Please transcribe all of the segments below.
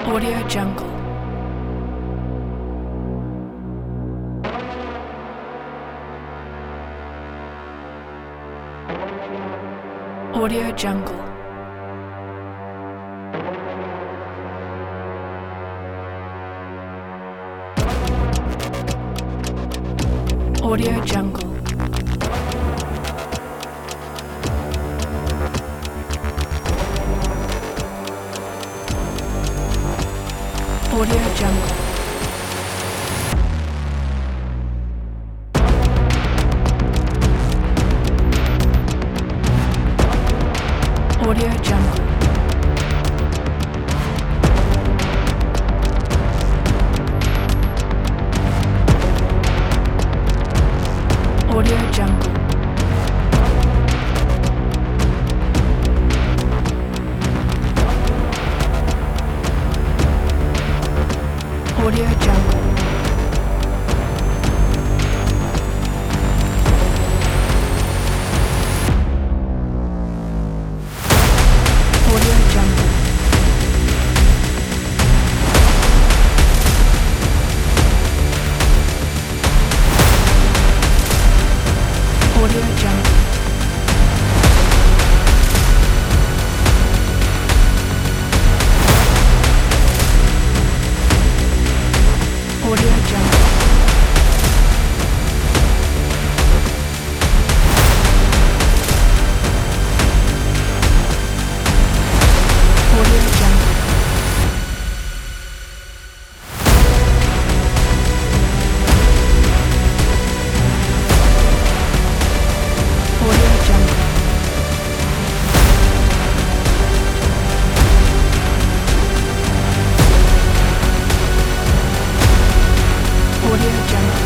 Audio Jungle. Audio Jungle. Audio Jungle. Audio Jungle. Audio Jungle. Audio Jungle. Audio Jungle. Audio Jungle. Audio Jungle. Audio Jungle. Audio Jungle. Audio Jungle. Audio Jungle.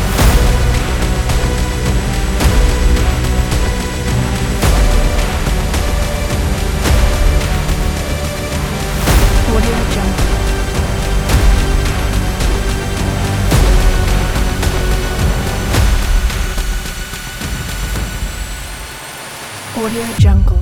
Audio Jungle. Audio Jungle.